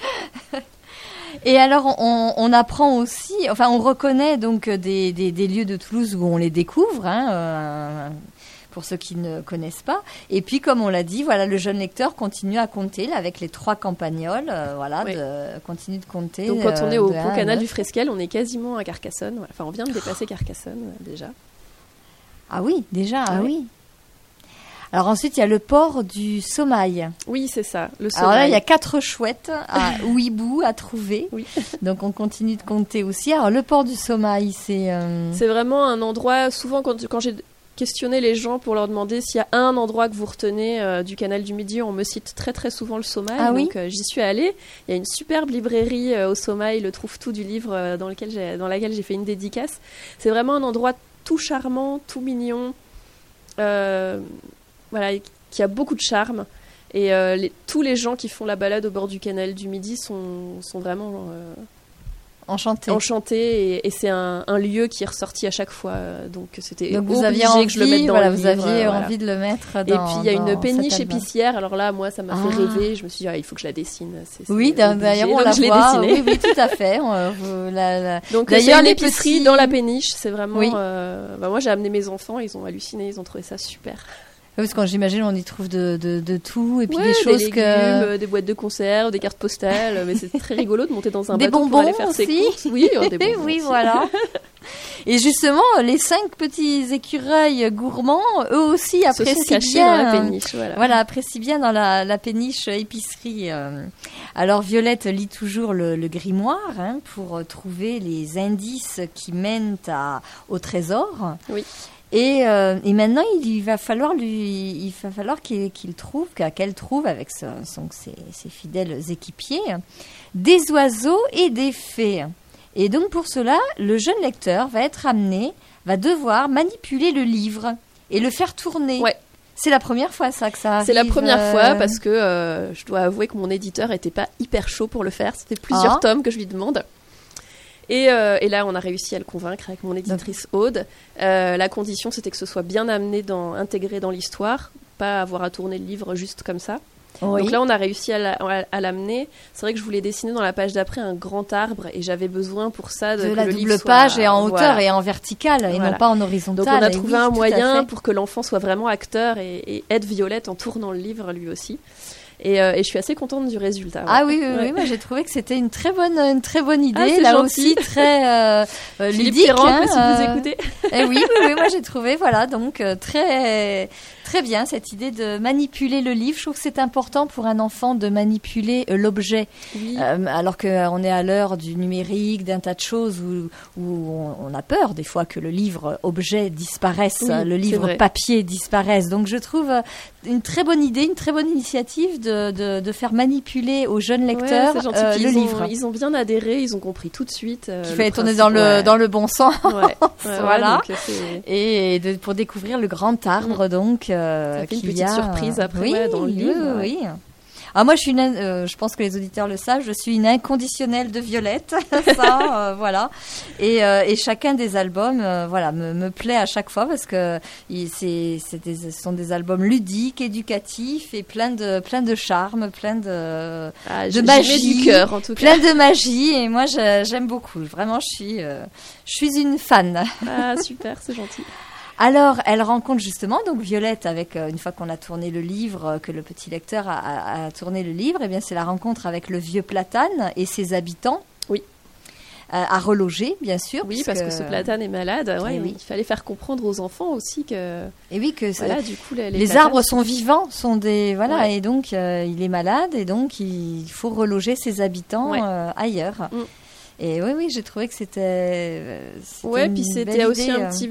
[SPEAKER 3] Et alors, on, on apprend aussi, enfin, on reconnaît donc des, des, des lieux de Toulouse où on les découvre, hein, euh, pour ceux qui ne connaissent pas. Et puis, comme on l'a dit, voilà, le jeune lecteur continue à compter là, avec les trois campagnols. Euh, voilà,
[SPEAKER 4] Oui.
[SPEAKER 3] de, continue de compter.
[SPEAKER 4] Donc quand on est au
[SPEAKER 3] euh, de
[SPEAKER 4] pont
[SPEAKER 3] un à
[SPEAKER 4] canal
[SPEAKER 3] neuf.
[SPEAKER 4] du Fresquel, on est quasiment à Carcassonne. Voilà. Enfin, on vient de dépasser Carcassonne euh, déjà.
[SPEAKER 3] Ah oui, déjà, ah
[SPEAKER 4] Ouais.
[SPEAKER 3] oui. Alors ensuite, il y a le port du Somail.
[SPEAKER 4] Oui, c'est ça. Le
[SPEAKER 3] Alors là,
[SPEAKER 4] Somail.
[SPEAKER 3] il y a quatre chouettes à Ouibou à trouver.
[SPEAKER 4] Oui.
[SPEAKER 3] Donc on continue de compter aussi. Alors le port du Somail, c'est... euh,
[SPEAKER 4] C'est vraiment un endroit, souvent quand, quand j'ai questionné les gens pour leur demander s'il y a un endroit que vous retenez euh, du canal du Midi, on me cite très très souvent le Somail.
[SPEAKER 3] Ah oui.
[SPEAKER 4] Donc euh, j'y suis allée. Il y a une superbe librairie euh, au Somail, le Trouve-Tout du livre euh, dans, lequel j'ai, dans laquelle j'ai fait une dédicace. C'est vraiment un endroit tout charmant, tout mignon, euh, voilà, qui a beaucoup de charme. Et euh, les, tous les gens qui font la balade au bord du canal du Midi sont, sont vraiment... euh,
[SPEAKER 3] enchanté.
[SPEAKER 4] enchanté et, et c'est un, un lieu qui est ressorti à chaque fois, euh, donc c'était
[SPEAKER 3] Donc vous
[SPEAKER 4] obligé
[SPEAKER 3] aviez envie,
[SPEAKER 4] que je le mette dans
[SPEAKER 3] voilà,
[SPEAKER 4] le
[SPEAKER 3] vous
[SPEAKER 4] livre,
[SPEAKER 3] aviez
[SPEAKER 4] euh, voilà.
[SPEAKER 3] envie de le mettre
[SPEAKER 4] Et
[SPEAKER 3] dans
[SPEAKER 4] puis il y a
[SPEAKER 3] dans
[SPEAKER 4] une péniche
[SPEAKER 3] cet album.
[SPEAKER 4] épicière, alors là moi ça m'a
[SPEAKER 3] Ah.
[SPEAKER 4] fait rêver, je me suis dit ah, il faut que je la dessine. C'est, c'est
[SPEAKER 3] Oui,
[SPEAKER 4] obligé.
[SPEAKER 3] d'ailleurs on
[SPEAKER 4] Donc,
[SPEAKER 3] la
[SPEAKER 4] je l'ai
[SPEAKER 3] voit.
[SPEAKER 4] dessinée.
[SPEAKER 3] Oui, oui, tout à fait. On, vous- la- la-
[SPEAKER 4] Donc
[SPEAKER 3] D'ailleurs,
[SPEAKER 4] d'ailleurs
[SPEAKER 3] les
[SPEAKER 4] l'épicerie
[SPEAKER 3] petits-
[SPEAKER 4] dans la péniche, c'est vraiment...
[SPEAKER 3] Oui.
[SPEAKER 4] euh, bah, moi j'ai amené mes enfants, ils ont halluciné, ils ont trouvé ça super.
[SPEAKER 3] Oui, parce que j'imagine on y trouve de, de, de tout et puis
[SPEAKER 4] Ouais,
[SPEAKER 3] des choses
[SPEAKER 4] légumes,
[SPEAKER 3] que
[SPEAKER 4] euh, des boîtes de conserve, des cartes postales, mais c'est très rigolo de monter dans un
[SPEAKER 3] Des
[SPEAKER 4] bateau pour
[SPEAKER 3] bonbons
[SPEAKER 4] aller faire ses
[SPEAKER 3] aussi.
[SPEAKER 4] courses. Oui, euh, des bonbons
[SPEAKER 3] oui,
[SPEAKER 4] aussi.
[SPEAKER 3] voilà. Et justement, les cinq petits écureuils gourmands, eux aussi
[SPEAKER 4] Se
[SPEAKER 3] apprécient
[SPEAKER 4] sont cachés
[SPEAKER 3] bien.
[SPEAKER 4] dans la péniche, voilà.
[SPEAKER 3] Voilà, apprécient bien dans la, la péniche épicerie. euh. Alors Violette lit toujours le, le grimoire hein, pour euh, trouver les indices qui mènent à, au trésor.
[SPEAKER 4] Oui.
[SPEAKER 3] Et, euh, et maintenant, il va falloir lui, il va falloir qu'il, qu'il trouve, qu'elle trouve avec son, son- ses, ses fidèles équipiers, des oiseaux et des fées. Et donc pour cela, le jeune lecteur va être amené, va devoir manipuler le livre et le faire tourner.
[SPEAKER 4] Ouais.
[SPEAKER 3] C'est la première fois ça que ça arrive.
[SPEAKER 4] C'est la première
[SPEAKER 3] euh,
[SPEAKER 4] fois parce que euh, je dois avouer que mon éditeur était pas hyper chaud pour le faire. C'était plusieurs
[SPEAKER 3] Ah.
[SPEAKER 4] tomes que je lui demande. Et, euh, et là, on a réussi à le convaincre avec mon éditrice Aude. Euh, la condition, c'était que ce soit bien amené, dans, intégré dans l'histoire, pas avoir à tourner le livre juste comme ça.
[SPEAKER 3] Oui.
[SPEAKER 4] Donc là, on a réussi à, la- à- à l'amener. C'est vrai que je voulais dessiner dans la page d'après un grand arbre et j'avais besoin pour ça de,
[SPEAKER 3] de
[SPEAKER 4] que
[SPEAKER 3] la
[SPEAKER 4] le
[SPEAKER 3] double
[SPEAKER 4] livre soit-
[SPEAKER 3] page et en hauteur
[SPEAKER 4] voilà.
[SPEAKER 3] et en verticale et
[SPEAKER 4] Voilà.
[SPEAKER 3] non pas en horizontal.
[SPEAKER 4] Donc on a
[SPEAKER 3] Et
[SPEAKER 4] trouvé
[SPEAKER 3] oui,
[SPEAKER 4] un
[SPEAKER 3] tout à
[SPEAKER 4] moyen
[SPEAKER 3] fait.
[SPEAKER 4] pour que l'enfant soit vraiment acteur et, et aide Violette en tournant le livre lui aussi. Et, euh, et je suis assez contente du résultat. ouais.
[SPEAKER 3] Ah oui, oui,
[SPEAKER 4] Ouais.
[SPEAKER 3] oui, moi j'ai trouvé que c'était une très bonne, une très bonne idée,
[SPEAKER 4] Ah, c'est
[SPEAKER 3] là
[SPEAKER 4] gentil.
[SPEAKER 3] aussi très euh, euh,
[SPEAKER 4] Philippe
[SPEAKER 3] ludique.
[SPEAKER 4] Ferrand,
[SPEAKER 3] hein,
[SPEAKER 4] si
[SPEAKER 3] euh,
[SPEAKER 4] vous écoutez.
[SPEAKER 3] Eh oui, oui, oui, moi j'ai trouvé, voilà, donc euh, très, très bien cette idée de manipuler le livre. Je trouve que c'est important pour un enfant de manipuler euh, l'objet,
[SPEAKER 4] Oui.
[SPEAKER 3] Euh, alors qu'on est à l'heure du numérique, d'un tas de choses où, où on, on a peur des fois que le livre objet disparaisse,
[SPEAKER 4] Oui,
[SPEAKER 3] euh, le
[SPEAKER 4] c'est
[SPEAKER 3] livre
[SPEAKER 4] vrai.
[SPEAKER 3] papier disparaisse. Donc je trouve euh, une très bonne idée, une très bonne initiative de, de, de faire manipuler aux jeunes lecteurs
[SPEAKER 4] Ouais, c'est gentil.
[SPEAKER 3] euh,
[SPEAKER 4] Puis
[SPEAKER 3] le
[SPEAKER 4] ils ont-
[SPEAKER 3] livre.
[SPEAKER 4] Ils ont bien adhéré, ils ont compris tout de suite. euh,
[SPEAKER 3] Qui
[SPEAKER 4] le
[SPEAKER 3] fait tourner
[SPEAKER 4] principe,
[SPEAKER 3] dans le,
[SPEAKER 4] ouais.
[SPEAKER 3] dans le bon sens.
[SPEAKER 4] Ouais, ouais, ouais,
[SPEAKER 3] Voilà.
[SPEAKER 4] donc, euh, c'est-
[SPEAKER 3] Et de, pour découvrir le grand arbre, donc. Euh,
[SPEAKER 4] Ça fait une
[SPEAKER 3] qu'il y
[SPEAKER 4] petite
[SPEAKER 3] a,
[SPEAKER 4] surprise après,
[SPEAKER 3] oui,
[SPEAKER 4] ouais, dans le
[SPEAKER 3] oui,
[SPEAKER 4] livre,
[SPEAKER 3] Oui, oui. Ah, moi, je suis une, in- euh, je pense que les auditeurs le savent, je suis une inconditionnelle de Violette, ça, euh, voilà. Et, euh, et chacun des albums, euh, voilà, me, me plaît à chaque fois parce que il, c'est, c'est des, ce sont des albums ludiques, éducatifs et plein de, plein de charme, plein de,
[SPEAKER 4] Ah,
[SPEAKER 3] de
[SPEAKER 4] j'y mets
[SPEAKER 3] magie,
[SPEAKER 4] du cœur en tout cas.
[SPEAKER 3] plein de magie. Et moi, je- j'aime beaucoup. Vraiment, je suis, euh, je suis une fan.
[SPEAKER 4] Ah super, c'est gentil.
[SPEAKER 3] Alors, elle rencontre justement donc Violette avec euh, une fois qu'on a tourné le livre, euh, que le petit lecteur a, a- a tourné le livre, et bien c'est la rencontre avec le vieux Platane et ses habitants.
[SPEAKER 4] Oui.
[SPEAKER 3] Euh, à reloger, bien sûr.
[SPEAKER 4] Oui, parce que ce platane est malade. Ouais,
[SPEAKER 3] Eh oui.
[SPEAKER 4] il fallait faire comprendre aux enfants aussi que
[SPEAKER 3] Et oui que c'est-
[SPEAKER 4] voilà, du coup, les,
[SPEAKER 3] les,
[SPEAKER 4] les platanes
[SPEAKER 3] arbres sont vivants, sont des voilà,
[SPEAKER 4] Ouais.
[SPEAKER 3] et donc euh, il est malade et donc il faut reloger ses habitants
[SPEAKER 4] Ouais.
[SPEAKER 3] euh, ailleurs.
[SPEAKER 4] Mm.
[SPEAKER 3] Et oui, oui, j'ai trouvé que c'était. euh, c'était
[SPEAKER 4] Ouais,
[SPEAKER 3] une
[SPEAKER 4] puis c'était
[SPEAKER 3] belle
[SPEAKER 4] aussi
[SPEAKER 3] idée,
[SPEAKER 4] un
[SPEAKER 3] euh.
[SPEAKER 4] petit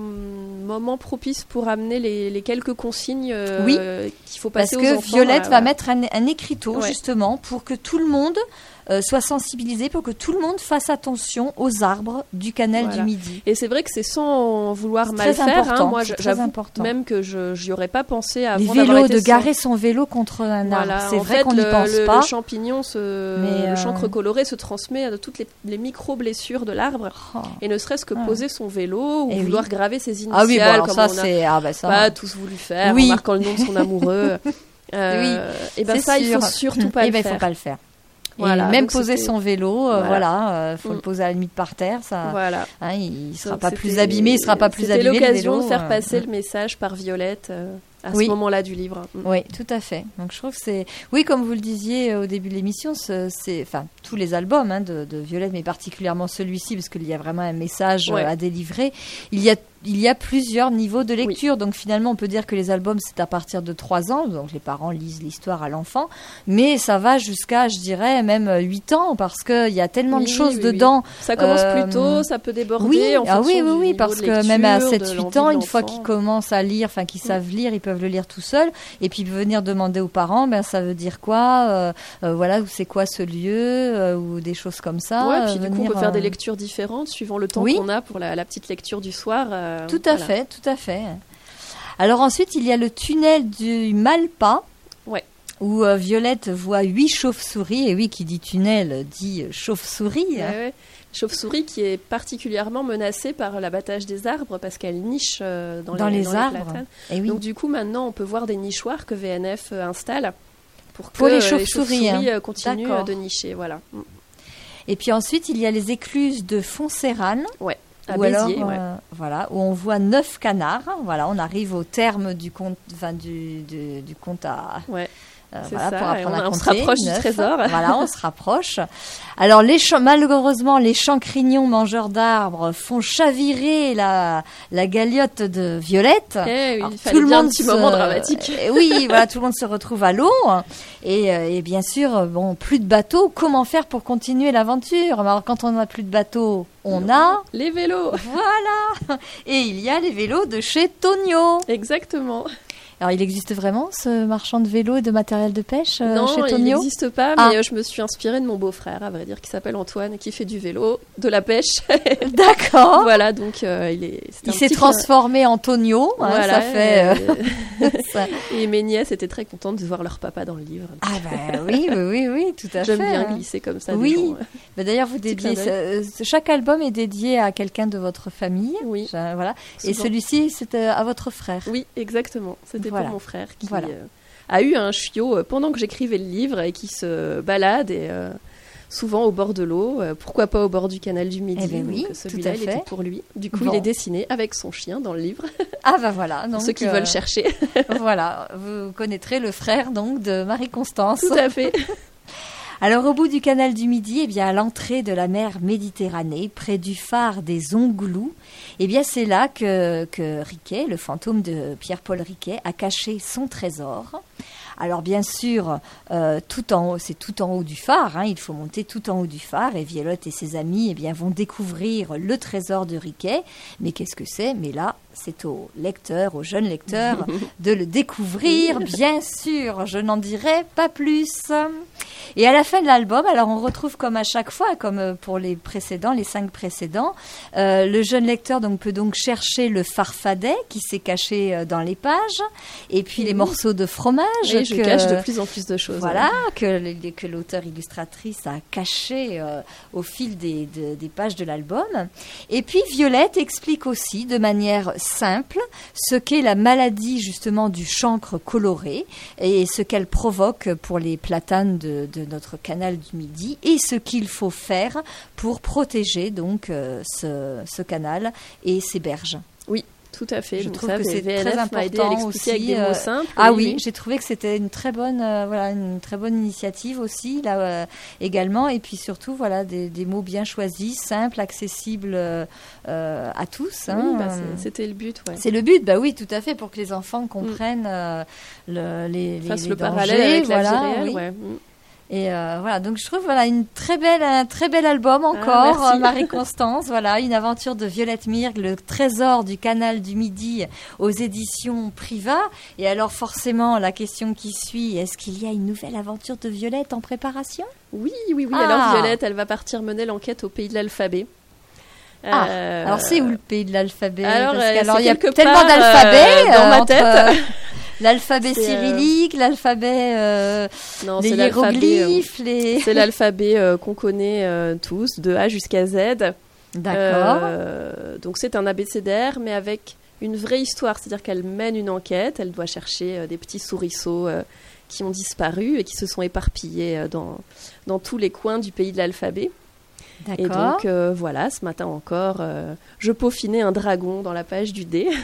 [SPEAKER 4] mm, moment propice pour amener les, les quelques consignes euh,
[SPEAKER 3] Oui.
[SPEAKER 4] qu'il faut
[SPEAKER 3] Parce
[SPEAKER 4] passer aux
[SPEAKER 3] que
[SPEAKER 4] enfants.
[SPEAKER 3] Violette
[SPEAKER 4] euh,
[SPEAKER 3] va
[SPEAKER 4] voilà.
[SPEAKER 3] mettre un, un écriteau
[SPEAKER 4] Ouais.
[SPEAKER 3] justement pour que tout le monde euh, soit sensibilisé, pour que tout le monde fasse attention aux arbres du canal
[SPEAKER 4] Voilà.
[SPEAKER 3] du Midi.
[SPEAKER 4] Et c'est vrai que c'est sans vouloir
[SPEAKER 3] C'est
[SPEAKER 4] mal
[SPEAKER 3] très
[SPEAKER 4] faire.
[SPEAKER 3] important,
[SPEAKER 4] Hein. Moi,
[SPEAKER 3] c'est très
[SPEAKER 4] j'avoue
[SPEAKER 3] important.
[SPEAKER 4] même que je n'y aurais pas pensé
[SPEAKER 3] Les
[SPEAKER 4] avant d'avoir
[SPEAKER 3] vélos,
[SPEAKER 4] été
[SPEAKER 3] de
[SPEAKER 4] sans-
[SPEAKER 3] garer son vélo contre un
[SPEAKER 4] Voilà.
[SPEAKER 3] arbre, c'est
[SPEAKER 4] En
[SPEAKER 3] vrai
[SPEAKER 4] fait,
[SPEAKER 3] qu'on n'y
[SPEAKER 4] le,
[SPEAKER 3] pense
[SPEAKER 4] le-
[SPEAKER 3] pas.
[SPEAKER 4] le champignon, se,
[SPEAKER 3] Mais,
[SPEAKER 4] le
[SPEAKER 3] euh,
[SPEAKER 4] chancre coloré se transmet à toutes les, les micro-blessures de l'arbre.
[SPEAKER 3] Oh.
[SPEAKER 4] Et ne serait-ce que
[SPEAKER 3] Ah.
[SPEAKER 4] poser son vélo ou
[SPEAKER 3] Eh oui.
[SPEAKER 4] vouloir graver ses initiales
[SPEAKER 3] Ah oui, bon, alors
[SPEAKER 4] comme
[SPEAKER 3] ça
[SPEAKER 4] on a
[SPEAKER 3] c'est ah bah ça.
[SPEAKER 4] pas tous voulu faire
[SPEAKER 3] Oui.
[SPEAKER 4] en marquant le nom de son amoureux. Euh, et ben
[SPEAKER 3] Oui,
[SPEAKER 4] ça, il
[SPEAKER 3] c'est
[SPEAKER 4] faut
[SPEAKER 3] sûr.
[SPEAKER 4] surtout pas
[SPEAKER 3] Eh
[SPEAKER 4] le
[SPEAKER 3] ben, il
[SPEAKER 4] faire.
[SPEAKER 3] faut pas le faire.
[SPEAKER 4] Voilà,
[SPEAKER 3] et même
[SPEAKER 4] donc
[SPEAKER 3] poser
[SPEAKER 4] c'était-
[SPEAKER 3] son vélo, euh,
[SPEAKER 4] Voilà.
[SPEAKER 3] voilà, euh, faut
[SPEAKER 4] Mm.
[SPEAKER 3] le poser à la limite par terre, ça,
[SPEAKER 4] Voilà.
[SPEAKER 3] hein, il, il sera
[SPEAKER 4] Donc,
[SPEAKER 3] pas
[SPEAKER 4] c'était-
[SPEAKER 3] plus abîmé, il sera pas plus
[SPEAKER 4] c'était
[SPEAKER 3] abîmé le
[SPEAKER 4] l'occasion
[SPEAKER 3] vélo.
[SPEAKER 4] de faire
[SPEAKER 3] euh,
[SPEAKER 4] passer
[SPEAKER 3] mm.
[SPEAKER 4] le message par Violette euh, à
[SPEAKER 3] Oui.
[SPEAKER 4] ce moment-là du livre. Mm.
[SPEAKER 3] Oui, tout à fait. Donc je trouve que c'est, oui, comme vous le disiez au début de l'émission, ce- c'est, enfin, tous les albums hein, de, de Violette, mais particulièrement celui-ci, parce qu'il y a vraiment un message
[SPEAKER 4] Ouais.
[SPEAKER 3] euh, à délivrer. Il y a, il y a plusieurs niveaux de lecture. Donc finalement, on peut dire que les albums, c'est à partir de trois ans. Donc les parents lisent l'histoire à l'enfant, mais ça va jusqu'à, je dirais, même huit ans, parce qu'il y a tellement de
[SPEAKER 4] Oui,
[SPEAKER 3] choses
[SPEAKER 4] oui, oui.
[SPEAKER 3] dedans.
[SPEAKER 4] Ça commence
[SPEAKER 3] Euh,
[SPEAKER 4] plus tôt, ça peut déborder.
[SPEAKER 3] Oui,
[SPEAKER 4] en
[SPEAKER 3] ah oui,
[SPEAKER 4] fonction
[SPEAKER 3] oui,
[SPEAKER 4] du
[SPEAKER 3] oui,
[SPEAKER 4] niveau
[SPEAKER 3] parce
[SPEAKER 4] de
[SPEAKER 3] que même à
[SPEAKER 4] lecture,
[SPEAKER 3] sept
[SPEAKER 4] de
[SPEAKER 3] huit
[SPEAKER 4] l'envie
[SPEAKER 3] ans,
[SPEAKER 4] de
[SPEAKER 3] une fois
[SPEAKER 4] l'enfant.
[SPEAKER 3] qu'ils commencent à lire, enfin qu'ils savent lire, ils peuvent le lire tout seuls. Et puis venir demander aux parents, ben ça veut dire quoi, euh, euh, voilà, c'est quoi ce lieu, euh, ou des choses comme ça.
[SPEAKER 4] Ouais,
[SPEAKER 3] euh,
[SPEAKER 4] puis du coup, on
[SPEAKER 3] venir,
[SPEAKER 4] peut faire des
[SPEAKER 3] euh,
[SPEAKER 4] lectures différentes suivant le temps
[SPEAKER 3] Oui.
[SPEAKER 4] qu'on a pour la, la petite lecture du soir. euh,
[SPEAKER 3] Tout à
[SPEAKER 4] voilà.
[SPEAKER 3] fait, tout à fait. Alors ensuite, il y a le tunnel du Malpas.
[SPEAKER 4] Ouais.
[SPEAKER 3] Où euh, Violette voit huit chauves-souris, et oui, qui dit tunnel dit euh, chauve-souris.
[SPEAKER 4] Ouais, ouais. Chauve-souris qui est particulièrement menacée par l'abattage des arbres parce qu'elle niche euh, dans,
[SPEAKER 3] Dans
[SPEAKER 4] les,
[SPEAKER 3] les
[SPEAKER 4] dans
[SPEAKER 3] arbres.
[SPEAKER 4] platanes.
[SPEAKER 3] Et oui.
[SPEAKER 4] Donc du coup, maintenant, on peut voir des nichoirs que V N F euh, installe pour que
[SPEAKER 3] Pour les
[SPEAKER 4] euh,
[SPEAKER 3] chauves-souris, hein.
[SPEAKER 4] euh, continuent
[SPEAKER 3] D'accord.
[SPEAKER 4] euh, de nicher. Voilà. Mm.
[SPEAKER 3] Et puis ensuite, il y a les écluses de Foncérane.
[SPEAKER 4] À
[SPEAKER 3] Ou alors,
[SPEAKER 4] Béziers, ouais.
[SPEAKER 3] euh, voilà, où on voit neuf canards. Voilà, on arrive au terme du compte, enfin du, du, du compte à.
[SPEAKER 4] Ouais.
[SPEAKER 3] euh,
[SPEAKER 4] C'est
[SPEAKER 3] voilà,
[SPEAKER 4] ça,
[SPEAKER 3] pour
[SPEAKER 4] et
[SPEAKER 3] apprendre
[SPEAKER 4] on-
[SPEAKER 3] à
[SPEAKER 4] on se
[SPEAKER 3] compter,
[SPEAKER 4] rapproche du
[SPEAKER 3] neuf.
[SPEAKER 4] trésor.
[SPEAKER 3] Voilà, on se rapproche. Alors, les champs- malheureusement, les champignons mangeurs d'arbres font chavirer la, la galiote de Violette.
[SPEAKER 4] Eh oui,
[SPEAKER 3] Alors,
[SPEAKER 4] il fallait bien un petit
[SPEAKER 3] se-
[SPEAKER 4] moment dramatique.
[SPEAKER 3] Euh, oui, voilà, tout le monde se retrouve à l'eau. Et, euh, et bien sûr, bon, plus de bateau. Comment faire pour continuer l'aventure? Alors, quand on n'a plus de bateau, on a.
[SPEAKER 4] Les vélos.
[SPEAKER 3] Voilà. Et il y a les vélos de chez Tonio.
[SPEAKER 4] Exactement.
[SPEAKER 3] Alors, il existe vraiment ce marchand de vélos et de matériel de pêche euh,
[SPEAKER 4] non,
[SPEAKER 3] chez
[SPEAKER 4] il
[SPEAKER 3] Tonio?
[SPEAKER 4] n'existe pas,
[SPEAKER 3] Ah.
[SPEAKER 4] mais euh, je me suis inspirée de mon beau-frère, à vrai dire, qui s'appelle Antoine, qui fait du vélo, de la pêche.
[SPEAKER 3] D'accord.
[SPEAKER 4] Voilà, donc euh, il est. c'est
[SPEAKER 3] Il
[SPEAKER 4] un
[SPEAKER 3] s'est
[SPEAKER 4] petit
[SPEAKER 3] transformé en Tonio. hein,
[SPEAKER 4] Voilà,
[SPEAKER 3] ça fait. euh,
[SPEAKER 4] euh,
[SPEAKER 3] ça-
[SPEAKER 4] Et mes nièces étaient très contentes de voir leur papa dans le livre.
[SPEAKER 3] Ah ben oui, oui, oui, oui, tout à
[SPEAKER 4] J'aime
[SPEAKER 3] fait.
[SPEAKER 4] bien
[SPEAKER 3] hein.
[SPEAKER 4] glisser comme ça.
[SPEAKER 3] Oui.
[SPEAKER 4] Des gens.
[SPEAKER 3] Mais d'ailleurs, vous
[SPEAKER 4] Petit
[SPEAKER 3] dédiez.
[SPEAKER 4] clin
[SPEAKER 3] ce- ce- chaque album est dédié à quelqu'un de votre famille.
[SPEAKER 4] Oui.
[SPEAKER 3] Je- voilà. Et
[SPEAKER 4] Souvent.
[SPEAKER 3] celui-ci, c'était à votre frère.
[SPEAKER 4] Oui, exactement. C'était
[SPEAKER 3] Voilà.
[SPEAKER 4] pour mon frère qui
[SPEAKER 3] Voilà.
[SPEAKER 4] euh, a eu un chiot euh, pendant que j'écrivais le livre et qui se balade et euh, souvent au bord de l'eau. euh, pourquoi pas au bord du canal du Midi?
[SPEAKER 3] Eh ben oui,
[SPEAKER 4] donc,
[SPEAKER 3] tout
[SPEAKER 4] celui-là,
[SPEAKER 3] à
[SPEAKER 4] il
[SPEAKER 3] fait.
[SPEAKER 4] était pour lui. Du coup,
[SPEAKER 3] Bon.
[SPEAKER 4] il est dessiné avec son chien dans le livre.
[SPEAKER 3] Ah ben voilà.
[SPEAKER 4] Pour
[SPEAKER 3] Donc,
[SPEAKER 4] ceux qui
[SPEAKER 3] euh,
[SPEAKER 4] veulent chercher.
[SPEAKER 3] Voilà, vous connaîtrez le frère donc de Marie-Constance.
[SPEAKER 4] Tout à fait.
[SPEAKER 3] Alors au bout du canal du Midi, eh bien à l'entrée de la mer Méditerranée, près du phare des Onglous, eh bien c'est là que, que Riquet, le fantôme de Pierre-Paul Riquet, a caché son trésor. Alors bien sûr, euh, tout en haut, c'est tout en haut du phare, hein, il faut monter tout en haut du phare et Violette et ses amis eh bien, vont découvrir le trésor de Riquet. Mais qu'est-ce que c'est? Mais là, c'est au lecteur, au jeune lecteur, de le découvrir, bien sûr, je n'en dirai pas plus. Et à la fin de l'album, alors on retrouve comme à chaque fois, comme pour les précédents, les cinq précédents, euh, le jeune lecteur donc, peut donc chercher le farfadet qui s'est caché euh, dans les pages, et puis les morceaux de fromage.
[SPEAKER 4] Et je
[SPEAKER 3] que-
[SPEAKER 4] cache de plus en plus de choses.
[SPEAKER 3] Voilà, que, le- que l'auteur illustratrice a caché euh, au fil des, de- des pages de l'album. Et puis Violette explique aussi de manière simple ce qu'est la maladie justement du chancre coloré et ce qu'elle provoque pour les platanes de, de notre canal du Midi et ce qu'il faut faire pour protéger donc euh, ce, ce canal et ses berges.
[SPEAKER 4] Oui, tout à fait.
[SPEAKER 3] Je
[SPEAKER 4] Donc
[SPEAKER 3] trouve
[SPEAKER 4] ça,
[SPEAKER 3] que c'est
[SPEAKER 4] V N F
[SPEAKER 3] très
[SPEAKER 4] m'a aidé à
[SPEAKER 3] important
[SPEAKER 4] l'expliquer avec
[SPEAKER 3] aussi,
[SPEAKER 4] des mots
[SPEAKER 3] euh,
[SPEAKER 4] simples.
[SPEAKER 3] Ah oui, j'ai trouvé que c'était une très bonne, euh, voilà, une très bonne initiative aussi là euh, également, et puis surtout voilà des, des mots bien choisis, simples, accessibles euh, euh, à tous.
[SPEAKER 4] Oui,
[SPEAKER 3] hein.
[SPEAKER 4] bah, c'est- c'était le but, ouais.
[SPEAKER 3] C'est le but, bah oui, tout à fait, pour que les enfants comprennent euh, le, les, les,
[SPEAKER 4] Fasse
[SPEAKER 3] les
[SPEAKER 4] le
[SPEAKER 3] dangers,
[SPEAKER 4] parallèle avec la
[SPEAKER 3] voilà,
[SPEAKER 4] vie réelle,
[SPEAKER 3] oui.
[SPEAKER 4] ouais. Mm.
[SPEAKER 3] Et euh, voilà, donc je trouve voilà une très belle, un très bel album encore,
[SPEAKER 4] merci.
[SPEAKER 3] euh, Marie-Constance. Voilà, une aventure de Violette Mirgue, le trésor du canal du Midi aux éditions Priva. Et alors forcément, la question qui suit, est-ce qu'il y a une nouvelle aventure de Violette en préparation?
[SPEAKER 4] Oui, oui, oui.
[SPEAKER 3] Ah.
[SPEAKER 4] Alors Violette, elle va partir mener l'enquête au pays de l'alphabet.
[SPEAKER 3] Ah,
[SPEAKER 4] Euh,
[SPEAKER 3] alors c'est où le pays de l'alphabet?
[SPEAKER 4] alors,
[SPEAKER 3] Parce
[SPEAKER 4] euh,
[SPEAKER 3] qu'alors,
[SPEAKER 4] c'est
[SPEAKER 3] il y a
[SPEAKER 4] quelque
[SPEAKER 3] tellement
[SPEAKER 4] part,
[SPEAKER 3] d'alphabets
[SPEAKER 4] euh, dans ma
[SPEAKER 3] entre,
[SPEAKER 4] tête.
[SPEAKER 3] euh, l'alphabet
[SPEAKER 4] C'est, euh,
[SPEAKER 3] cyrillique, l'alphabet, euh,
[SPEAKER 4] Non,
[SPEAKER 3] les
[SPEAKER 4] c'est l'alphabet. euh,
[SPEAKER 3] hiéroglyphes, les...
[SPEAKER 4] C'est l'alphabet euh, qu'on connaît euh, tous, de A jusqu'à Z.
[SPEAKER 3] D'accord.
[SPEAKER 4] Euh, donc c'est un abécédaire, mais avec une vraie histoire. C'est-à-dire qu'elle mène une enquête, elle doit chercher euh, des petits souriceaux euh, qui ont disparu et qui se sont éparpillés dans, dans tous les coins du pays de l'alphabet.
[SPEAKER 3] D'accord.
[SPEAKER 4] Et donc, euh, voilà, ce matin encore, euh, je peaufinais un dragon dans la page du dé.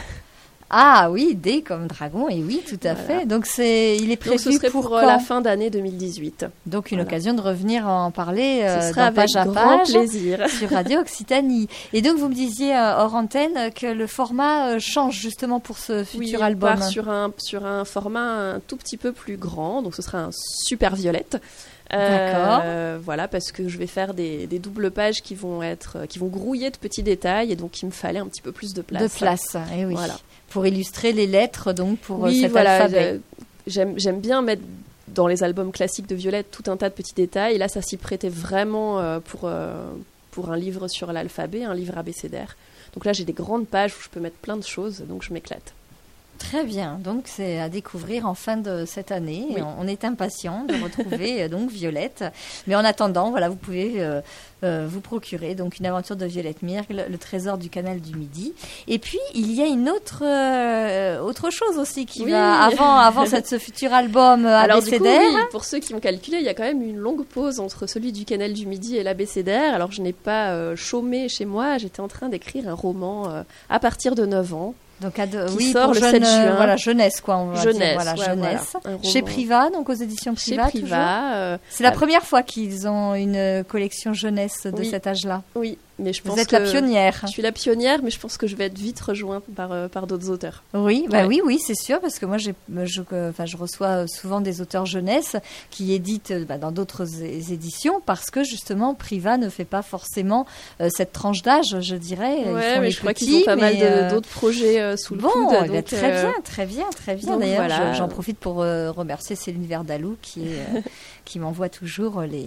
[SPEAKER 3] Ah oui, D comme dragon, et oui, tout à
[SPEAKER 4] Voilà.
[SPEAKER 3] fait. Donc, c'est, il est prévu
[SPEAKER 4] Donc, ce serait
[SPEAKER 3] pour,
[SPEAKER 4] pour
[SPEAKER 3] quand
[SPEAKER 4] euh, la fin d'année deux mille dix-huit.
[SPEAKER 3] Donc, une
[SPEAKER 4] Voilà.
[SPEAKER 3] occasion de revenir en parler euh,
[SPEAKER 4] Ce
[SPEAKER 3] dans
[SPEAKER 4] sera avec
[SPEAKER 3] page à
[SPEAKER 4] grand
[SPEAKER 3] page
[SPEAKER 4] plaisir.
[SPEAKER 3] sur Radio Occitanie. Et donc, vous me disiez euh, hors antenne que le format euh, change justement pour ce futur
[SPEAKER 4] Oui, on
[SPEAKER 3] album.
[SPEAKER 4] part sur un, sur un format un tout petit peu plus grand, donc ce sera un super violette.
[SPEAKER 3] D'accord.
[SPEAKER 4] Euh, voilà, parce que je vais faire des, des doubles pages qui vont être, qui vont grouiller de petits détails, et donc il me fallait un petit peu plus de place.
[SPEAKER 3] De place, et oui.
[SPEAKER 4] Voilà.
[SPEAKER 3] Pour illustrer les lettres, donc pour euh,
[SPEAKER 4] Oui,
[SPEAKER 3] cet
[SPEAKER 4] voilà,
[SPEAKER 3] alphabet.
[SPEAKER 4] je- J'aime, j'aime bien mettre dans les albums classiques de Violette tout un tas de petits détails. Et là, ça s'y prêtait vraiment euh, pour, euh, pour un livre sur l'alphabet, un livre abécédaire. Donc là, j'ai des grandes pages où je peux mettre plein de choses, donc je m'éclate.
[SPEAKER 3] Très bien, donc c'est à découvrir en fin de cette année.
[SPEAKER 4] Oui.
[SPEAKER 3] On, on est impatient de retrouver euh, donc Violette. Mais en attendant, voilà, vous pouvez euh, euh, vous procurer donc une aventure de Violette Mirgle, le trésor du canal du Midi. Et puis il y a une autre euh, autre chose aussi qui
[SPEAKER 4] Oui.
[SPEAKER 3] va avant avant cette, ce futur album euh,
[SPEAKER 4] Alors du coup,
[SPEAKER 3] abécédaire.
[SPEAKER 4] oui, pour ceux qui ont calculé, il y a quand même une longue pause entre celui du Canal du Midi et l'abécédaire. Alors je n'ai pas euh, chômé chez moi, j'étais en train d'écrire un roman euh, à partir de neuf ans.
[SPEAKER 3] Donc à de-
[SPEAKER 4] qui
[SPEAKER 3] oui,
[SPEAKER 4] sort
[SPEAKER 3] pour
[SPEAKER 4] le
[SPEAKER 3] jeune,
[SPEAKER 4] sept
[SPEAKER 3] euh,
[SPEAKER 4] juin.
[SPEAKER 3] voilà, jeunesse quoi, on va dire,
[SPEAKER 4] Jeunesse,
[SPEAKER 3] voilà,
[SPEAKER 4] ouais,
[SPEAKER 3] jeunesse.
[SPEAKER 4] voilà, un
[SPEAKER 3] Chez
[SPEAKER 4] roman.
[SPEAKER 3] Priva, donc aux éditions
[SPEAKER 4] Chez
[SPEAKER 3] Priva. toujours.
[SPEAKER 4] Priva. euh,
[SPEAKER 3] C'est la
[SPEAKER 4] avec-
[SPEAKER 3] première fois qu'ils ont une collection jeunesse de
[SPEAKER 4] Oui.
[SPEAKER 3] cet âge-là.
[SPEAKER 4] Oui, mais je pense
[SPEAKER 3] Vous êtes
[SPEAKER 4] que
[SPEAKER 3] la pionnière.
[SPEAKER 4] je suis la pionnière, mais je pense que je vais être vite rejointe par, euh, par d'autres auteurs.
[SPEAKER 3] Oui, bah
[SPEAKER 4] Ouais.
[SPEAKER 3] oui, oui, c'est sûr, parce que moi, j'ai, je, euh, enfin, je reçois souvent des auteurs jeunesse qui éditent euh, bah, dans d'autres é- éditions, parce que justement, Priva ne fait pas forcément euh, cette tranche d'âge, je dirais. Ils
[SPEAKER 4] Ouais,
[SPEAKER 3] font
[SPEAKER 4] mais
[SPEAKER 3] les
[SPEAKER 4] je crois
[SPEAKER 3] petits,
[SPEAKER 4] qu'ils ont pas mal
[SPEAKER 3] mais,
[SPEAKER 4] de-
[SPEAKER 3] euh,
[SPEAKER 4] d'autres projets euh, sous le
[SPEAKER 3] Bon,
[SPEAKER 4] coude.
[SPEAKER 3] eh ben,
[SPEAKER 4] donc,
[SPEAKER 3] très
[SPEAKER 4] euh,
[SPEAKER 3] bien, très bien, très bien.
[SPEAKER 4] donc
[SPEAKER 3] D'ailleurs,
[SPEAKER 4] voilà.
[SPEAKER 3] je- j'en profite pour euh, remercier Céline Verdalou qui, est, euh, qui m'envoie toujours les.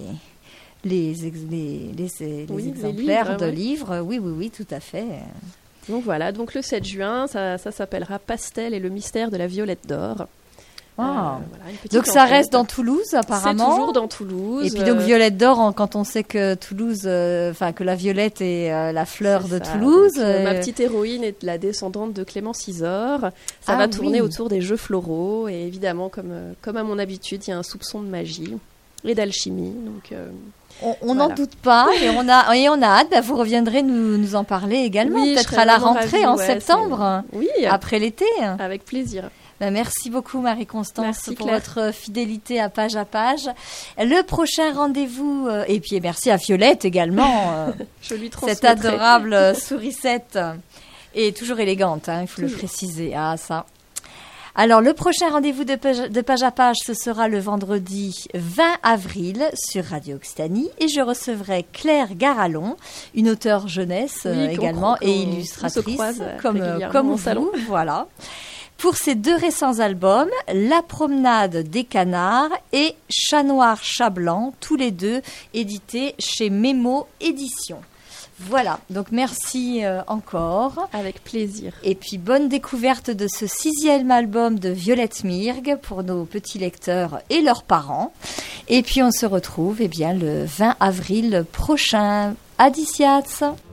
[SPEAKER 3] Les, ex- les, les, les
[SPEAKER 4] Oui, les
[SPEAKER 3] exemplaires
[SPEAKER 4] livres,
[SPEAKER 3] de
[SPEAKER 4] ouais.
[SPEAKER 3] livres, oui, oui, oui, tout à fait.
[SPEAKER 4] Donc voilà, donc le sept juin, ça, ça s'appellera Pastel et le mystère de la violette d'or.
[SPEAKER 3] Wow.
[SPEAKER 4] Euh, voilà, une petite
[SPEAKER 3] Donc ça
[SPEAKER 4] enquête.
[SPEAKER 3] reste dans Toulouse, apparemment.
[SPEAKER 4] C'est toujours dans Toulouse.
[SPEAKER 3] Et puis donc
[SPEAKER 4] euh,
[SPEAKER 3] Violette d'or, en- quand on sait que Toulouse, euh, enfin que la violette est euh, la fleur
[SPEAKER 4] c'est
[SPEAKER 3] de
[SPEAKER 4] ça.
[SPEAKER 3] Toulouse.
[SPEAKER 4] Donc, euh, ma
[SPEAKER 3] euh,
[SPEAKER 4] petite héroïne est la descendante de Clémence Isor. Ça
[SPEAKER 3] Ah
[SPEAKER 4] va tourner
[SPEAKER 3] oui.
[SPEAKER 4] autour des jeux floraux et évidemment, comme, euh, comme à mon habitude, il y a un soupçon de magie et d'alchimie. Donc euh,
[SPEAKER 3] on on n'en
[SPEAKER 4] voilà.
[SPEAKER 3] doute pas et on a et on a hâte. Bah, vous reviendrez nous, nous en parler également,
[SPEAKER 4] oui, je
[SPEAKER 3] peut-être
[SPEAKER 4] serais
[SPEAKER 3] à la
[SPEAKER 4] vraiment
[SPEAKER 3] rentrée
[SPEAKER 4] ravie,
[SPEAKER 3] en
[SPEAKER 4] ouais,
[SPEAKER 3] septembre,
[SPEAKER 4] c'est- Oui,
[SPEAKER 3] après l'été.
[SPEAKER 4] avec plaisir.
[SPEAKER 3] Bah, merci beaucoup Marie-Constance
[SPEAKER 4] Merci,
[SPEAKER 3] pour
[SPEAKER 4] Claire.
[SPEAKER 3] votre fidélité à page à page. Le prochain rendez-vous, euh, et puis merci à Violette également, euh,
[SPEAKER 4] Je lui
[SPEAKER 3] cette
[SPEAKER 4] transmettrai.
[SPEAKER 3] adorable euh, sourisette, et toujours élégante, hein, il faut le
[SPEAKER 4] Toujours.
[SPEAKER 3] préciser. Ah, ça. Alors, le prochain rendez-vous de page, de page à page, ce sera le vendredi vingt avril sur Radio Occitanie, et je recevrai Claire Garalon, une auteure jeunesse euh,
[SPEAKER 4] Oui, qu'on-
[SPEAKER 3] également
[SPEAKER 4] qu'on-
[SPEAKER 3] et
[SPEAKER 4] on se
[SPEAKER 3] illustratrice,
[SPEAKER 4] croise, euh,
[SPEAKER 3] comme, euh,
[SPEAKER 4] régulièrement
[SPEAKER 3] comme
[SPEAKER 4] au
[SPEAKER 3] vous,
[SPEAKER 4] salon.
[SPEAKER 3] voilà. Pour ses deux récents albums, La promenade des canards et Chat noir, chat blanc, tous les deux édités chez Mémo Éditions. Voilà, donc merci euh, encore.
[SPEAKER 4] Avec plaisir.
[SPEAKER 3] Et puis bonne découverte de ce sixième album de Violette Mirgle pour nos petits lecteurs et leurs parents. Et puis on se retrouve eh bien, le vingt avril prochain. Adiciats.